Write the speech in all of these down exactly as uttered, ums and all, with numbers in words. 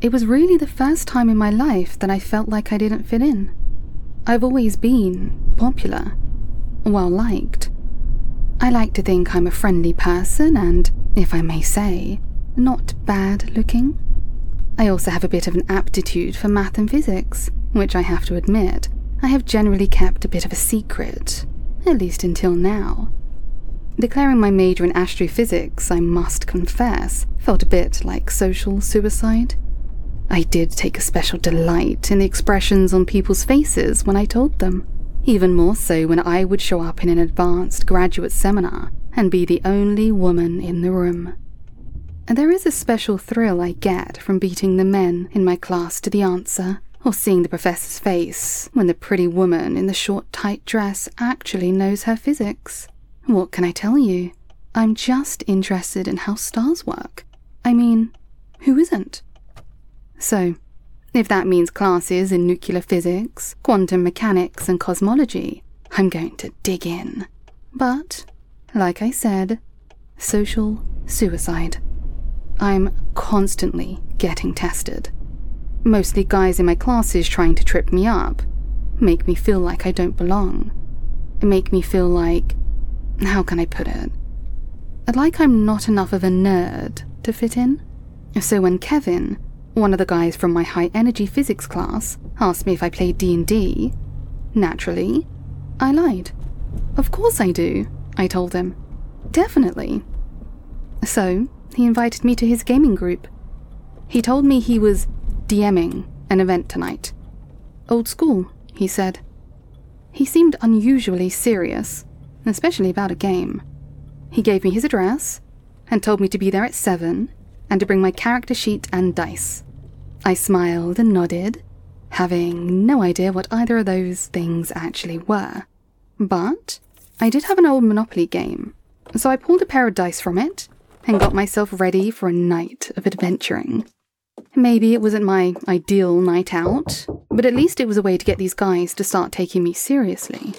It was really the first time in my life that I felt like I didn't fit in. I've always been popular, well liked. I like to think I'm a friendly person and, if I may say, not bad looking. I also have a bit of an aptitude for math and physics, which I have to admit, I have generally kept a bit of a secret, at least until now. Declaring my major in astrophysics, I must confess, felt a bit like social suicide. I did take a special delight in the expressions on people's faces when I told them, even more so when I would show up in an advanced graduate seminar and be the only woman in the room. And there is a special thrill I get from beating the men in my class to the answer, or seeing the professor's face when the pretty woman in the short tight dress actually knows her physics. What can I tell you? I'm just interested in how stars work. I mean, who isn't? So, if that means classes in nuclear physics, quantum mechanics, and cosmology, I'm going to dig in. But, like I said, social suicide. I'm constantly getting tested. Mostly guys in my classes trying to trip me up, make me feel like I don't belong, make me feel like, how can I put it? Like I'm not enough of a nerd to fit in. So when Kevin, one of the guys from my high-energy physics class, asked me if I played D and D, naturally, I lied. Of course I do, I told him. Definitely. So, he invited me to his gaming group. He told me he was DMing an event tonight. Old school, he said. He seemed unusually serious, especially about a game. He gave me his address and told me to be there at seven and to bring my character sheet and dice. I smiled and nodded, having no idea what either of those things actually were. But I did have an old Monopoly game, so I pulled a pair of dice from it and got myself ready for a night of adventuring. Maybe it wasn't my ideal night out, but at least it was a way to get these guys to start taking me seriously.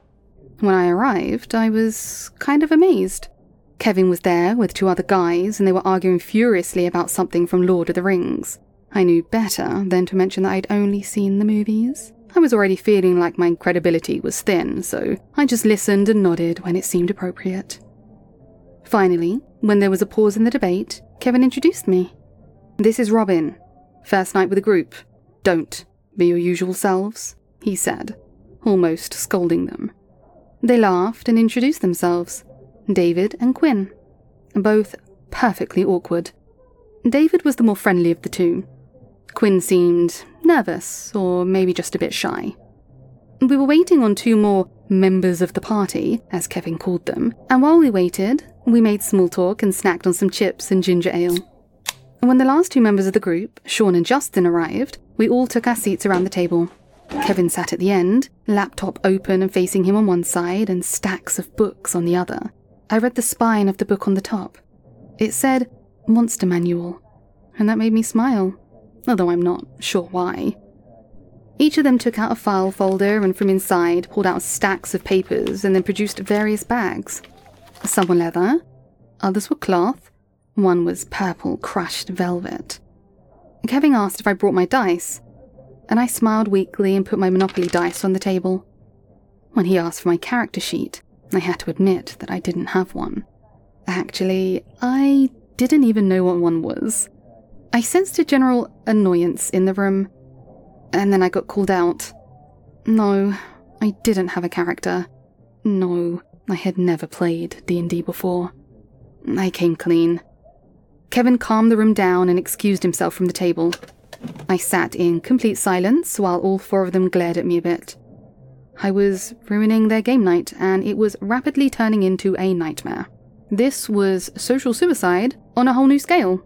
When I arrived, I was kind of amazed. Kevin was there with two other guys, and they were arguing furiously about something from Lord of the Rings. I knew better than to mention that I'd only seen the movies. I was already feeling like my credibility was thin, so I just listened and nodded when it seemed appropriate. Finally, when there was a pause in the debate, Kevin introduced me. "This is Robin. First night with the group. Don't be your usual selves," he said, almost scolding them. They laughed and introduced themselves. David and Quinn. Both perfectly awkward. David was the more friendly of the two. Quinn seemed nervous, or maybe just a bit shy. We were waiting on two more members of the party, as Kevin called them, and while we waited, we made small talk and snacked on some chips and ginger ale. When the last two members of the group, Sean and Justin, arrived, we all took our seats around the table. Kevin sat at the end, laptop open and facing him on one side and stacks of books on the other. I read the spine of the book on the top. It said Monster Manual, and that made me smile, although I'm not sure why. Each of them took out a file folder and from inside pulled out stacks of papers and then produced various bags. Some were leather, others were cloth, one was purple crushed velvet. Kevin asked if I brought my dice, and I smiled weakly and put my Monopoly dice on the table. When he asked for my character sheet, I had to admit that I didn't have one. Actually, I didn't even know what one was. I sensed a general annoyance in the room, and then I got called out. No, I didn't have a character. No, I had never played D and D before. I came clean. Kevin calmed the room down and excused himself from the table. I sat in complete silence while all four of them glared at me a bit. I was ruining their game night, and it was rapidly turning into a nightmare. This was social suicide on a whole new scale.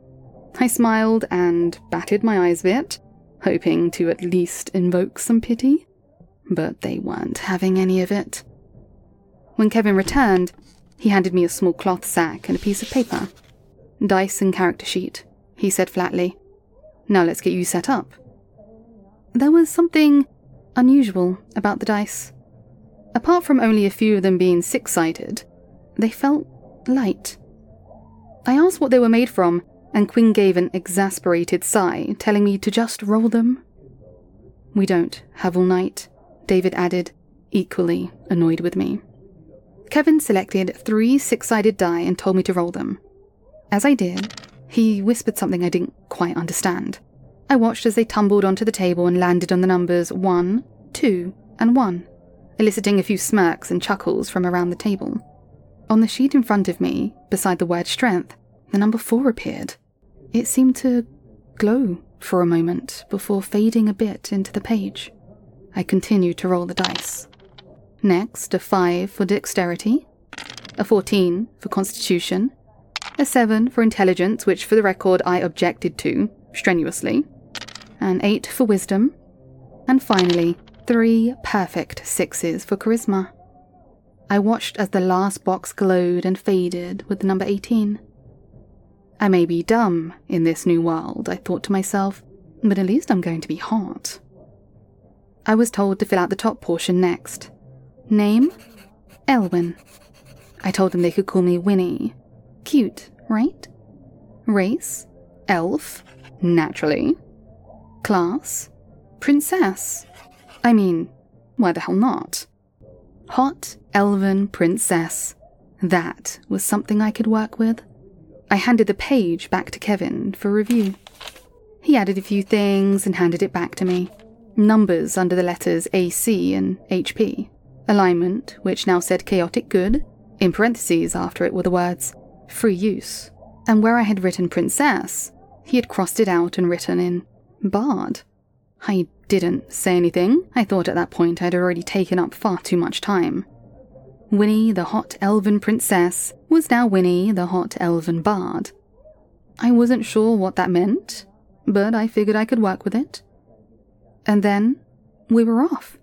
I smiled and batted my eyes a bit, hoping to at least invoke some pity, but they weren't having any of it. When Kevin returned, he handed me a small cloth sack and a piece of paper. "Dice and character sheet," he said flatly. "Now let's get you set up." There was something unusual about the dice. Apart from only a few of them being six-sided, they felt light. I asked what they were made from, and Quinn gave an exasperated sigh, telling me to just roll them. We don't have all night, David added, equally annoyed with me. Kevin selected three six-sided die and told me to roll them. As I did, he whispered something I didn't quite understand. I watched as they tumbled onto the table and landed on the numbers one, two, and one, eliciting a few smirks and chuckles from around the table. On the sheet in front of me, beside the word strength, the number four appeared. It seemed to glow for a moment before fading a bit into the page. I continued to roll the dice. Next, a five for dexterity, a fourteen for constitution, a seven for intelligence, which for the record I objected to, strenuously, an eight for wisdom, and finally, three perfect sixes for charisma. I watched as the last box glowed and faded with the number eighteen. I may be dumb in this new world, I thought to myself, but at least I'm going to be hot. I was told to fill out the top portion next. Name? Elwyn. I told them they could call me Winnie. Cute, right? Race? Elf. Naturally. Class? Princess. I mean, why the hell not? Hot, elven princess. That was something I could work with. I handed the page back to Kevin for review. He added a few things and handed it back to me. Numbers under the letters A C and H P. Alignment, which now said chaotic good. In parentheses after it were the words free use. And where I had written princess, he had crossed it out and written in bard. I didn't say anything. I thought at that point I'd already taken up far too much time. Winnie, the hot elven princess, was now Winnie, the hot elven bard. I wasn't sure what that meant, but I figured I could work with it. And then we were off.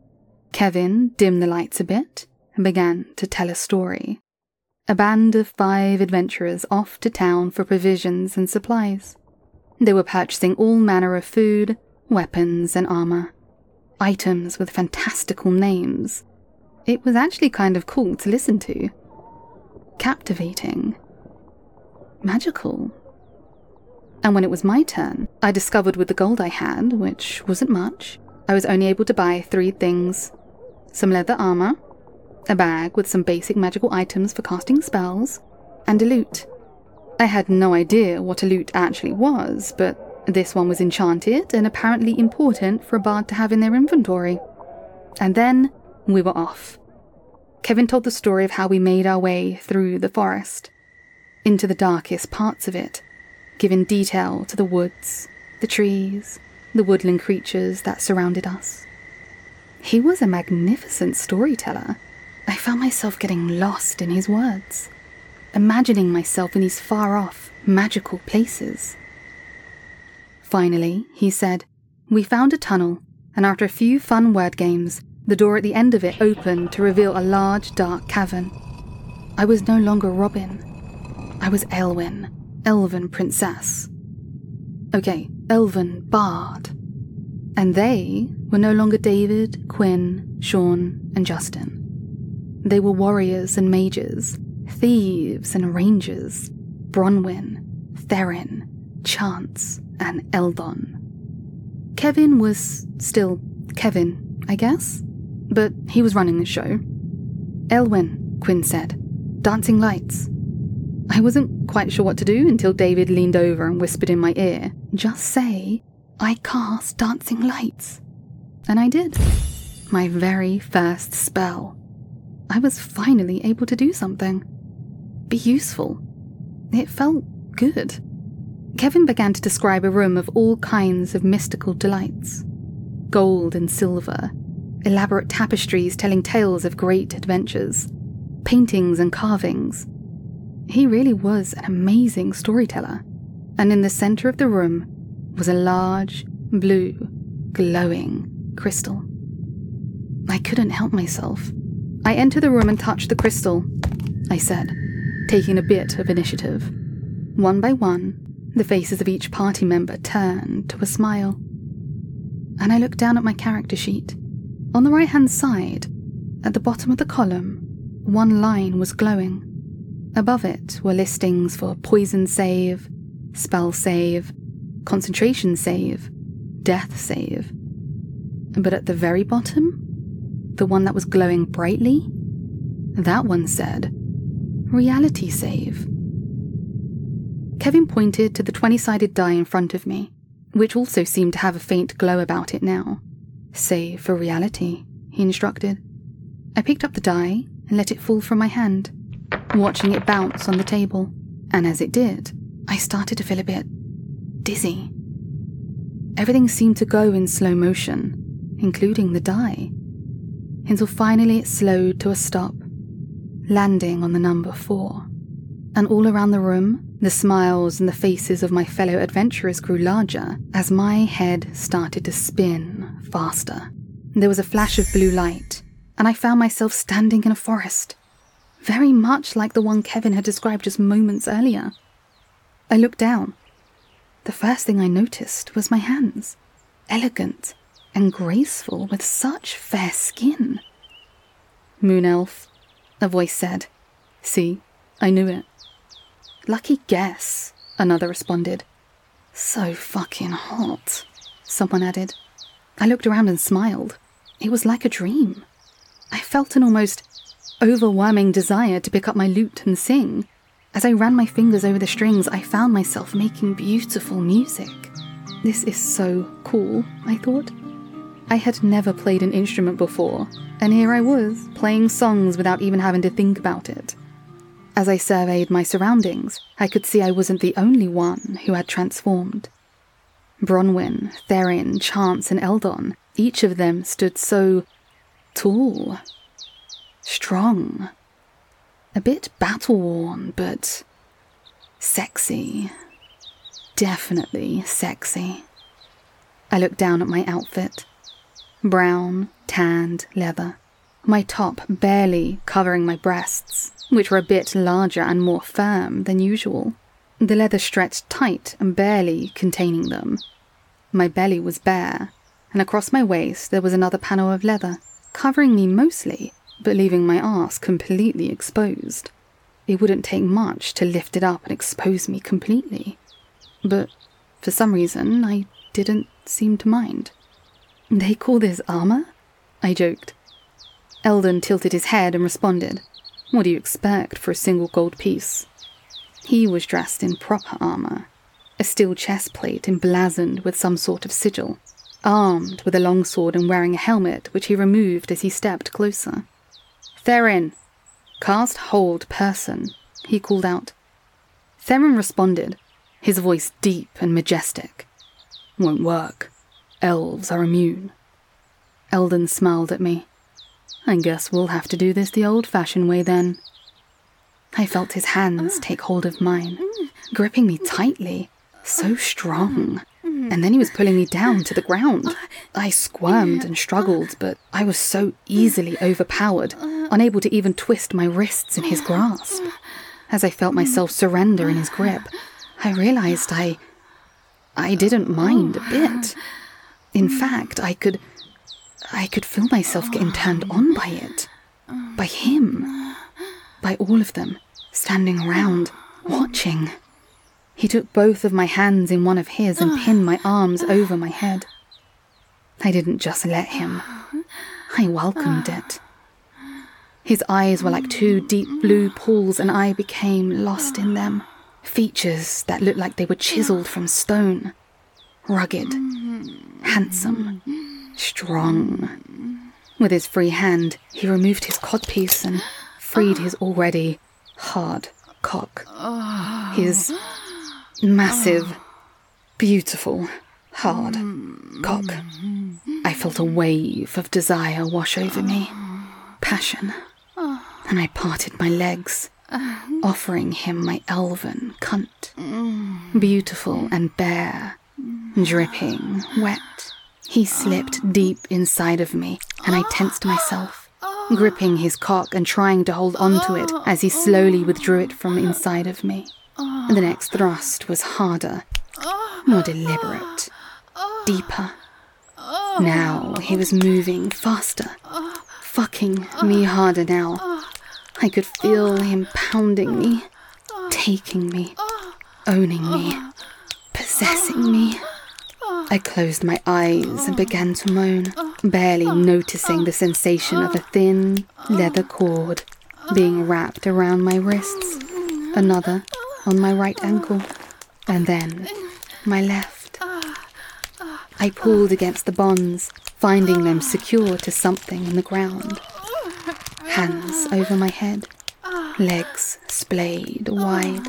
Kevin dimmed the lights a bit and began to tell a story. A band of five adventurers off to town for provisions and supplies. They were purchasing all manner of food, weapons, and armor. Items with fantastical names. It was actually kind of cool to listen to. Captivating. Magical. And when it was my turn, I discovered with the gold I had, which wasn't much, I was only able to buy three things. Some leather armor, a bag with some basic magical items for casting spells, and a lute. I had no idea what a lute actually was, but this one was enchanted and apparently important for a bard to have in their inventory. And then we were off. Kevin told the story of how we made our way through the forest, into the darkest parts of it, giving detail to the woods, the trees, the woodland creatures that surrounded us. He was a magnificent storyteller. I found myself getting lost in his words, imagining myself in these far-off, magical places. Finally, he said, we found a tunnel, and after a few fun word games, the door at the end of it opened to reveal a large, dark cavern. I was no longer Robin. I was Elwyn, elven princess. Okay, elven bard. And they were no longer David, Quinn, Sean, and Justin. They were warriors and mages, thieves and rangers, Bronwyn, Therin, Chance, and Eldon. Kevin was still Kevin, I guess, but he was running the show. Elwyn, Quinn said, dancing lights. I wasn't quite sure what to do until David leaned over and whispered in my ear, just say, I cast dancing lights. And I did. My very first spell. I was finally able to do something. Be useful. It felt good. Kevin began to describe a room of all kinds of mystical delights. Gold and silver, elaborate tapestries telling tales of great adventures, paintings and carvings. He really was an amazing storyteller, and in the center of the room was a large, blue, glowing crystal. I couldn't help myself. I entered the room and touched the crystal, I said, taking a bit of initiative. One by one, the faces of each party member turned to a smile. And I looked down at my character sheet. On the right-hand side, at the bottom of the column, one line was glowing. Above it were listings for poison save, spell save, concentration save, death save. But at the very bottom, the one that was glowing brightly, that one said, reality save. Kevin pointed to the twenty-sided die in front of me, which also seemed to have a faint glow about it now. Save for reality, he instructed. I picked up the die and let it fall from my hand, watching it bounce on the table, and as it did, I started to feel a bit dizzy. Everything seemed to go in slow motion, including the die, until finally it slowed to a stop, landing on the number four. And all around the room, the smiles and the faces of my fellow adventurers grew larger as my head started to spin faster. There was a flash of blue light, and I found myself standing in a forest, very much like the one Kevin had described just moments earlier. I looked down. The first thing I noticed was my hands, elegant and graceful with such fair skin. Moon elf, a voice said. See, I knew it. Lucky guess, another responded. So fucking hot, someone added. I looked around and smiled. It was like a dream. I felt an almost overwhelming desire to pick up my lute and sing. As I ran my fingers over the strings, I found myself making beautiful music. This is so cool, I thought. I had never played an instrument before, and here I was, playing songs without even having to think about it. As I surveyed my surroundings, I could see I wasn't the only one who had transformed. Bronwyn, Therin, Chance, and Eldon, each of them stood so tall, strong, a bit battle-worn, but sexy. Definitely sexy. I looked down at my outfit. Brown, tanned leather. My top barely covering my breasts, which were a bit larger and more firm than usual. The leather stretched tight and barely containing them. My belly was bare, and across my waist there was another panel of leather, covering me mostly, but leaving my arse completely exposed. It wouldn't take much to lift it up and expose me completely. But for some reason, I didn't seem to mind. They call this armor? I joked. Eldon tilted his head and responded, What do you expect for a single gold piece? He was dressed in proper armor, a steel chest plate emblazoned with some sort of sigil, armed with a longsword and wearing a helmet which he removed as he stepped closer. Therin, cast hold person, he called out. Therin responded, his voice deep and majestic. Won't work. Elves are immune. Eldon smiled at me. I guess we'll have to do this the old-fashioned way then. I felt his hands take hold of mine, gripping me tightly, so strong, and then he was pulling me down to the ground. I squirmed and struggled, but I was so easily overpowered, unable to even twist my wrists in his grasp. As I felt myself surrender in his grip, I realized I... I didn't mind a bit. In fact, I could... I could feel myself getting turned on by it. By him. By all of them, standing around, watching. He took both of my hands in one of his and pinned my arms over my head. I didn't just let him. I welcomed it. His eyes were like two deep blue pools, and I became lost in them. Features that looked like they were chiseled from stone. Rugged, handsome, strong. With his free hand, he removed his codpiece and freed his already hard cock. His massive, beautiful, hard cock. I felt a wave of desire wash over me. Passion. And I parted my legs, offering him my elven cunt. Beautiful and bare, dripping, wet. He slipped deep inside of me, and I tensed myself, gripping his cock and trying to hold onto it as he slowly withdrew it from inside of me. The next thrust was harder, more deliberate, deeper. Now he was moving faster, fucking me harder now. I could feel him pounding me, taking me, owning me. possessing me. I closed my eyes and began to moan, barely noticing the sensation of a thin leather cord being wrapped around my wrists, another on my right ankle, and then my left. I pulled against the bonds, finding them secure to something in the ground. Hands over my head, legs splayed wide.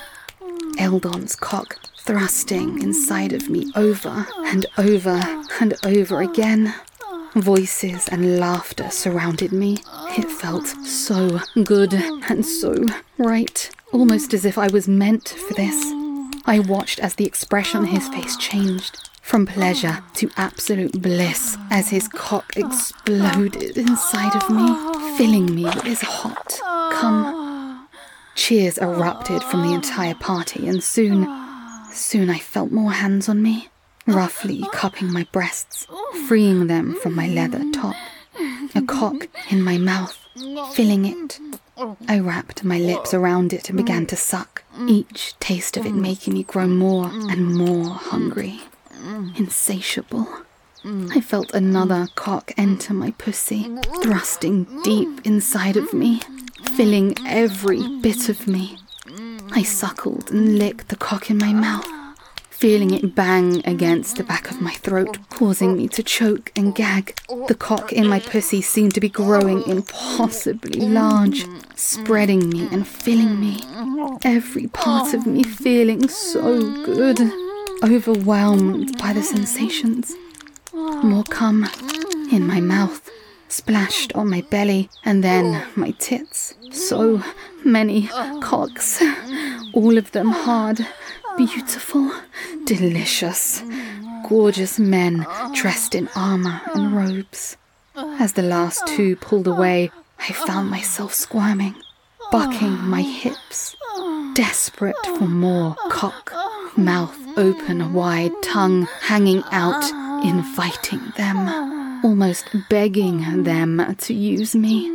Eldon's cock thrusting inside of me over and over and over again. Voices and laughter surrounded me. It felt so good and so right, almost as if I was meant for this. I watched as the expression on his face changed, from pleasure to absolute bliss, as his cock exploded inside of me, filling me with his hot cum. Cheers erupted from the entire party, and soon, soon I felt more hands on me, roughly cupping my breasts, freeing them from my leather top. A cock in my mouth, filling it. I wrapped my lips around it and began to suck, each taste of it making me grow more and more hungry, insatiable. I felt another cock enter my pussy, thrusting deep inside of me, filling every bit of me. I suckled and licked the cock in my mouth, feeling it bang against the back of my throat, causing me to choke and gag. The cock in my pussy seemed to be growing impossibly large, spreading me and filling me, every part of me feeling so good, overwhelmed by the sensations. More cum in my mouth, splashed on my belly, and then my tits. So many cocks, all of them hard, beautiful, delicious, gorgeous men dressed in armor and robes. As the last two pulled away, I found myself squirming, bucking my hips, desperate for more cock, mouth open wide, tongue hanging out, inviting them, almost begging them to use me.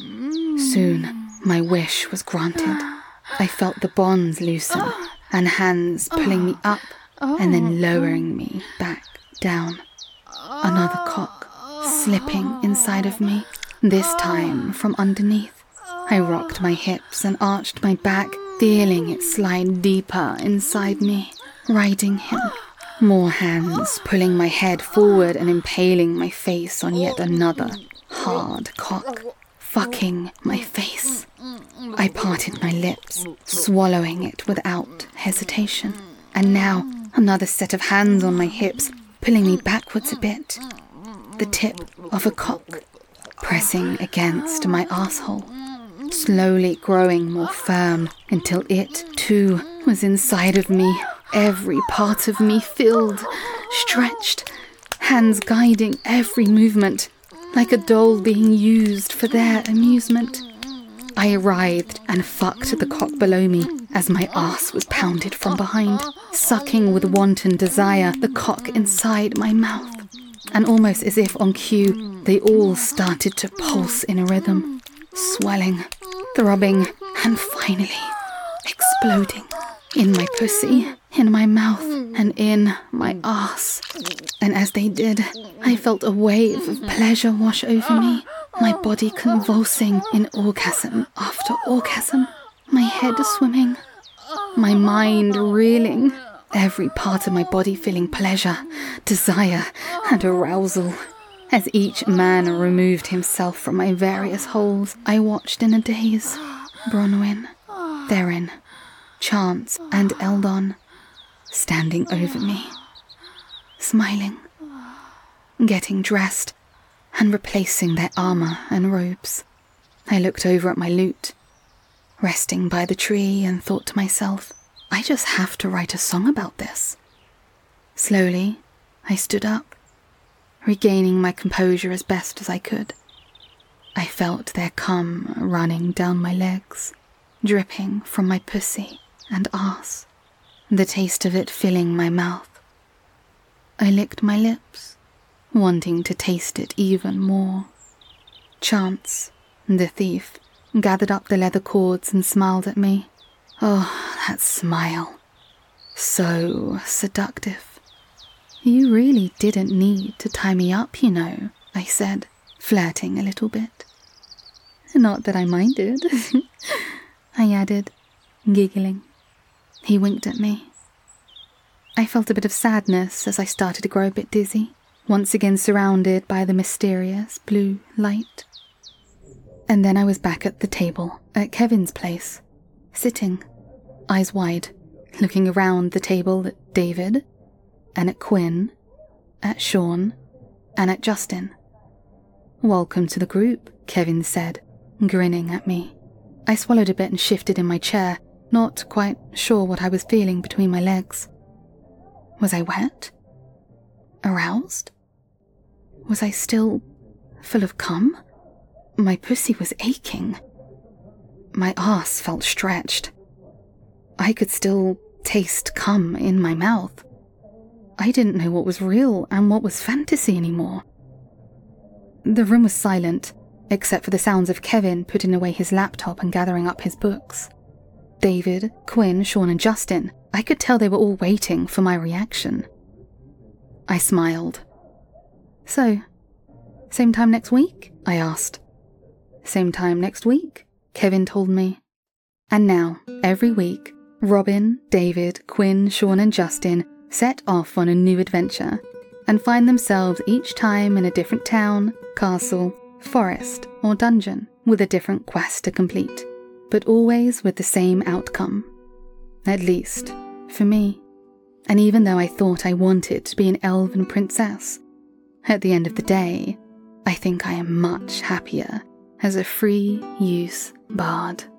Soon, my wish was granted. I felt the bonds loosen, and hands pulling me up and then lowering me back down. Another cock slipping inside of me, this time from underneath. I rocked my hips and arched my back, feeling it slide deeper inside me, riding him. More hands pulling my head forward and impaling my face on yet another hard cock, fucking my face. I parted my lips, swallowing it without hesitation. And now, another set of hands on my hips, pulling me backwards a bit. The tip of a cock, pressing against my asshole, slowly growing more firm until it, too, was inside of me, every part of me filled, stretched, hands guiding every movement, like a doll being used for their amusement. I writhed and fucked the cock below me as my ass was pounded from behind, sucking with wanton desire the cock inside my mouth. And almost as if on cue, they all started to pulse in a rhythm, swelling, throbbing, and finally exploding in my pussy, in my mouth, and in my ass. And as they did, I felt a wave of pleasure wash over me, my body convulsing in orgasm after orgasm, my head swimming, my mind reeling, every part of my body feeling pleasure, desire, and arousal. As each man removed himself from my various holes, I watched in a daze. Bronwyn, Theron, Chance, and Eldon standing over me, smiling, getting dressed, and replacing their armor and robes. I looked over at my lute, resting by the tree, and thought to myself, I just have to write a song about this. Slowly, I stood up, regaining my composure as best as I could. I felt their cum running down my legs, dripping from my pussy and arse, the taste of it filling my mouth. I licked my lips, wanting to taste it even more. Chance, the thief, gathered up the leather cords and smiled at me. Oh, that smile. So seductive. You really didn't need to tie me up, you know, I said, flirting a little bit. Not that I minded, I added, giggling. He winked at me. I felt a bit of sadness as I started to grow a bit dizzy, once again surrounded by the mysterious blue light. And then I was back at the table at Kevin's place, sitting, eyes wide, looking around the table at David, and at Quinn, at Sean, and at Justin. "Welcome to the group," Kevin said, grinning at me. I swallowed a bit and shifted in my chair, not quite sure what I was feeling between my legs. Was I wet? Aroused? Was I still full of cum? My pussy was aching. My arse felt stretched. I could still taste cum in my mouth. I didn't know what was real and what was fantasy anymore. The room was silent, except for the sounds of Kevin putting away his laptop and gathering up his books. David, Quinn, Sean and Justin, I could tell they were all waiting for my reaction. I smiled. "So, same time next week?" I asked. "Same time next week," Kevin told me. And now, every week, Robin, David, Quinn, Sean and Justin set off on a new adventure and find themselves each time in a different town, castle, forest or dungeon with a different quest to complete, but always with the same outcome. At least, for me. And even though I thought I wanted to be an elven princess, at the end of the day, I think I am much happier as a free-use bard.